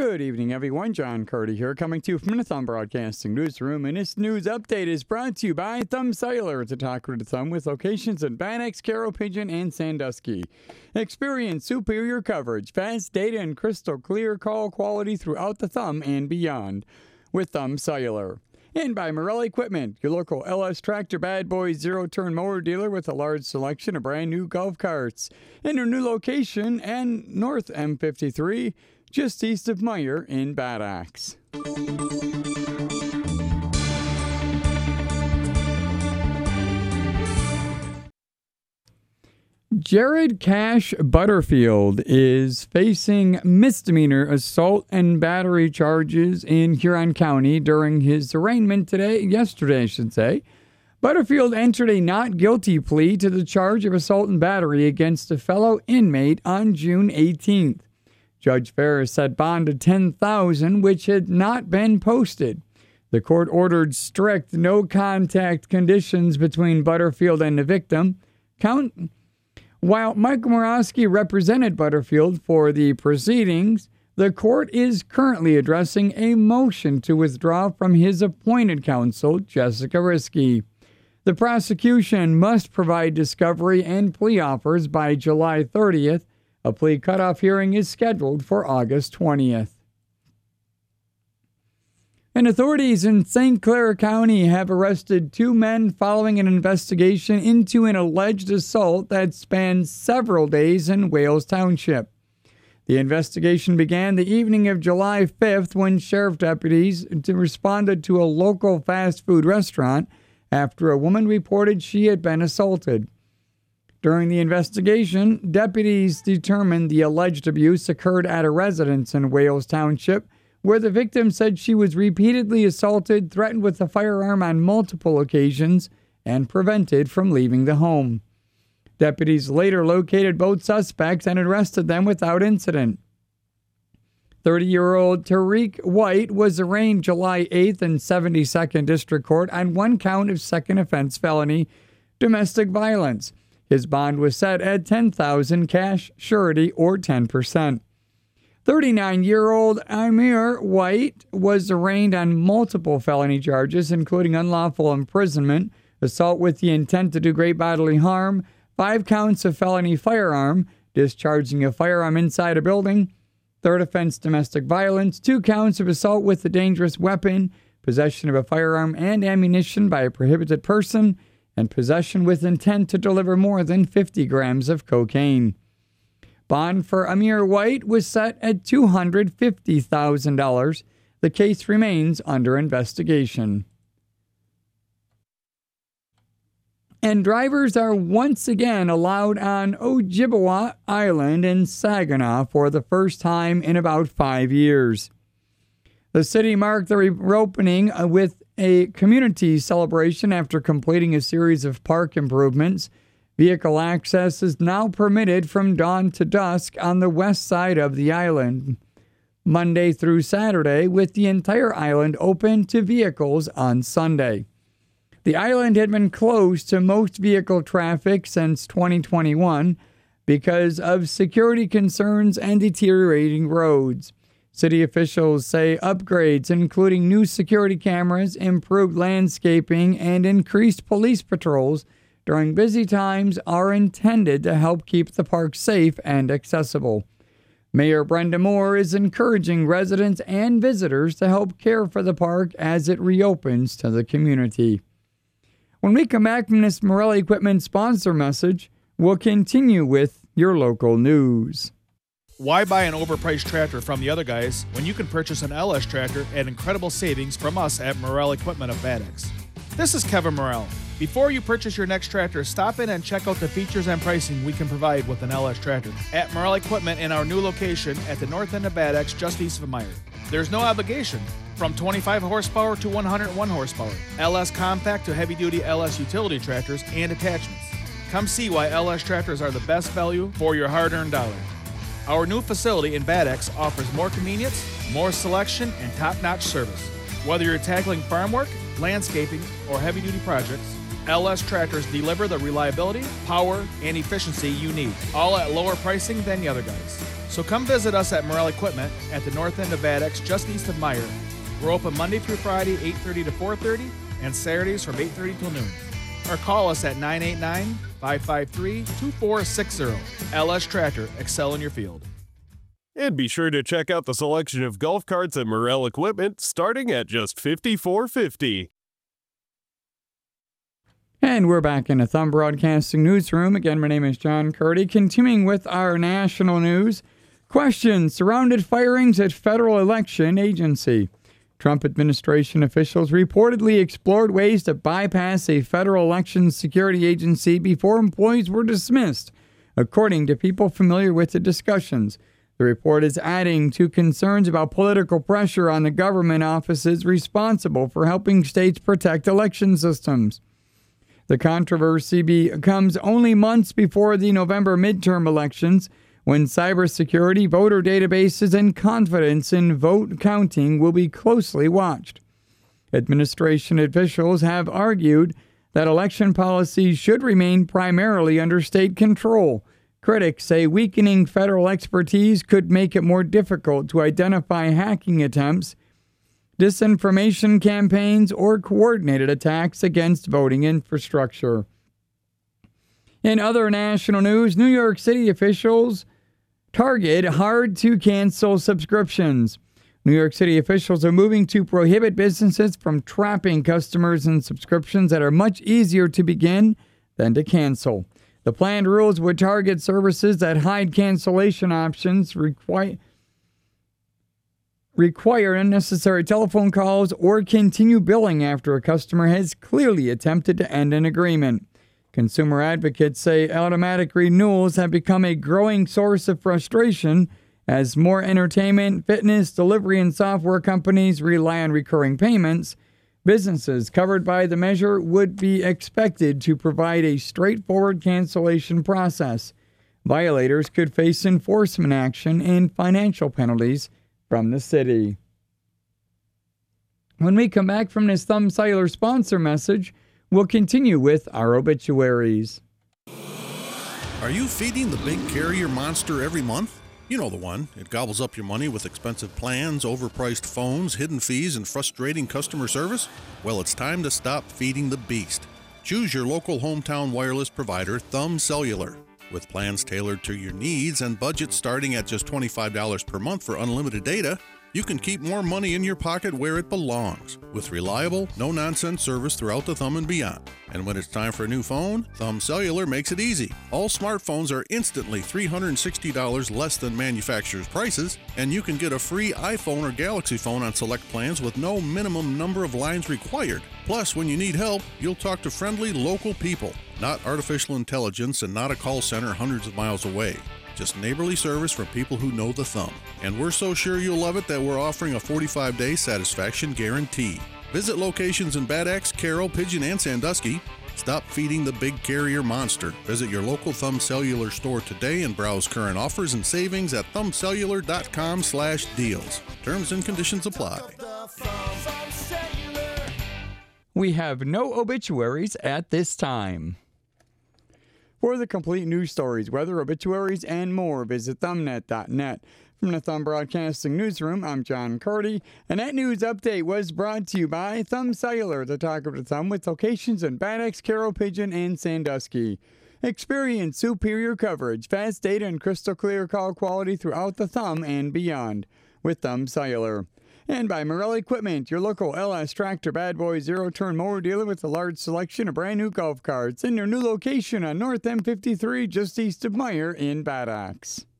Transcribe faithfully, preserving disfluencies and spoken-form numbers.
Good evening, everyone. John Carty here, coming to you from the Thumb Broadcasting Newsroom. And this news update is brought to you by Thumb Cellular. It's a talker to Thumb with locations in Bad Axe, Carroll, Pigeon, and Sandusky. Experience superior coverage, fast data, and crystal clear call quality throughout the Thumb and beyond with Thumb Cellular. And by Morel Equipment, your local L S Tractor Bad Boys zero-turn mower dealer with a large selection of brand new golf carts. In their new location and North M fifty-three, just east of Meyer in Bad Axe. Jared Cash Butterfield is facing misdemeanor assault and battery charges in Huron County during his arraignment today, yesterday, I should say. Butterfield entered a not guilty plea to the charge of assault and battery against a fellow inmate on June eighteenth. Judge Ferris set bond to ten thousand dollars, which had not been posted. The court ordered strict no-contact conditions between Butterfield and the victim. Count, while Mike Morawski represented Butterfield for the proceedings, the court is currently addressing a motion to withdraw from his appointed counsel, Jessica Risky. The prosecution must provide discovery and plea offers by July thirtieth. A plea cutoff hearing is scheduled for August twentieth. And authorities in Saint Clair County have arrested two men following an investigation into an alleged assault that spanned several days in Wales Township. The investigation began the evening of July fifth when sheriff deputies responded to a local fast food restaurant after a woman reported she had been assaulted. During the investigation, deputies determined the alleged abuse occurred at a residence in Wales Township, where the victim said she was repeatedly assaulted, threatened with a firearm on multiple occasions, and prevented from leaving the home. Deputies later located both suspects and arrested them without incident. thirty-year-old Tariq White was arraigned July eighth in seventy-second District Court on one count of second offense felony domestic violence. His bond was set at ten thousand dollars cash, surety, or ten percent. thirty-nine-year-old Amir White was arraigned on multiple felony charges, including unlawful imprisonment, assault with the intent to do great bodily harm, five counts of felony firearm, discharging a firearm inside a building, third offense domestic violence, two counts of assault with a dangerous weapon, possession of a firearm and ammunition by a prohibited person, and possession with intent to deliver more than fifty grams of cocaine. Bond for Amir White was set at two hundred fifty thousand dollars. The case remains under investigation. And drivers are once again allowed on Ojibwa Island in Saginaw for the first time in about five years. The city marked the reopening with a community celebration after completing a series of park improvements. Vehicle access is now permitted from dawn to dusk on the west side of the island, Monday through Saturday, with the entire island open to vehicles on Sunday. The island had been closed to most vehicle traffic since twenty twenty-one because of security concerns and deteriorating roads. City officials say upgrades, including new security cameras, improved landscaping, and increased police patrols during busy times, are intended to help keep the park safe and accessible. Mayor Brenda Moore is encouraging residents and visitors to help care for the park as it reopens to the community. When we come back from this Morel Equipment sponsor message, we'll continue with your local news. Why buy an overpriced tractor from the other guys when you can purchase an L S tractor at incredible savings from us at Morel Equipment of Bad Axe? This is Kevin Morel. Before you purchase your next tractor, stop in and check out the features and pricing we can provide with an L S tractor at Morel Equipment in our new location at the north end of Bad Axe, just east of Meyer. There's no obligation. From twenty-five horsepower to one hundred one horsepower, L S compact to heavy-duty L S utility tractors and attachments. Come see why L S tractors are the best value for your hard-earned dollar. Our new facility in Bad Axe offers more convenience, more selection, and top-notch service. Whether you're tackling farm work, landscaping, or heavy-duty projects, L S tractors deliver the reliability, power, and efficiency you need, all at lower pricing than the other guys. So come visit us at Morel Equipment at the north end of Bad Axe, just east of Meyer. We're open Monday through Friday, eight thirty to four thirty, and Saturdays from eight thirty till noon. Or call us at nine eight nine, five five three, two four six zero. L S Tractor, excel in your field. And be sure to check out the selection of golf carts at Morel Equipment, starting at just fifty-four fifty. And we're back in the Thumb Broadcasting newsroom. Again, my name is John Curdy. Continuing with our national news, questions surrounded firings at federal election agency. Trump administration officials reportedly explored ways to bypass a federal election security agency before employees were dismissed, according to people familiar with the discussions. The report is adding to concerns about political pressure on the government offices responsible for helping states protect election systems. The controversy be- comes only months before the November midterm elections, when cybersecurity, voter databases, and confidence in vote counting will be closely watched. Administration officials have argued that election policies should remain primarily under state control. Critics say weakening federal expertise could make it more difficult to identify hacking attempts, disinformation campaigns, or coordinated attacks against voting infrastructure. In other national news, New York City officials target hard-to-cancel subscriptions. New York City officials are moving to prohibit businesses from trapping customers in subscriptions that are much easier to begin than to cancel. The planned rules would target services that hide cancellation options, require, require unnecessary telephone calls, or continue billing after a customer has clearly attempted to end an agreement. Consumer advocates say automatic renewals have become a growing source of frustration as more entertainment, fitness, delivery, and software companies rely on recurring payments. Businesses covered by the measure would be expected to provide a straightforward cancellation process. Violators could face enforcement action and financial penalties from the city. When we come back from this Thumb Cellular sponsor message, we'll continue with our obituaries. Are you feeding the big carrier monster every month? You know the one. It gobbles up your money with expensive plans, overpriced phones, hidden fees, and frustrating customer service? Well, it's time to stop feeding the beast. Choose your local hometown wireless provider, Thumb Cellular. With plans tailored to your needs and budgets starting at just twenty-five dollars per month for unlimited data, you can keep more money in your pocket where it belongs, with reliable, no-nonsense service throughout the Thumb and beyond. And when it's time for a new phone, Thumb Cellular makes it easy. All smartphones are instantly three hundred sixty dollars less than manufacturer's prices, and you can get a free iPhone or Galaxy phone on select plans with no minimum number of lines required. Plus, when you need help, you'll talk to friendly local people, not artificial intelligence and not a call center hundreds of miles away. Just neighborly service from people who know the Thumb. And we're so sure you'll love it that we're offering a forty-five day satisfaction guarantee. Visit locations in Bad Axe, Carroll, Pigeon, and Sandusky. Stop feeding the big carrier monster. Visit your local Thumb Cellular store today and browse current offers and savings at thumbcellular.com slash deals. Terms and conditions apply. We have no obituaries at this time. For the complete news stories, weather, obituaries, and more, visit thumbnet dot net. From the Thumb Broadcasting Newsroom, I'm John Curdy, and that news update was brought to you by Thumb Cellular, the talk of the Thumb, with locations in Bad Axe, Carroll, Pigeon, and Sandusky. Experience superior coverage, fast data, and crystal clear call quality throughout the Thumb and beyond with Thumb Cellular. And by Morel Equipment, your local L S Tractor Bad Boy zero-turn mower dealer with a large selection of brand new golf carts in their new location on North M fifty-three just east of Meyer in Bad Axe.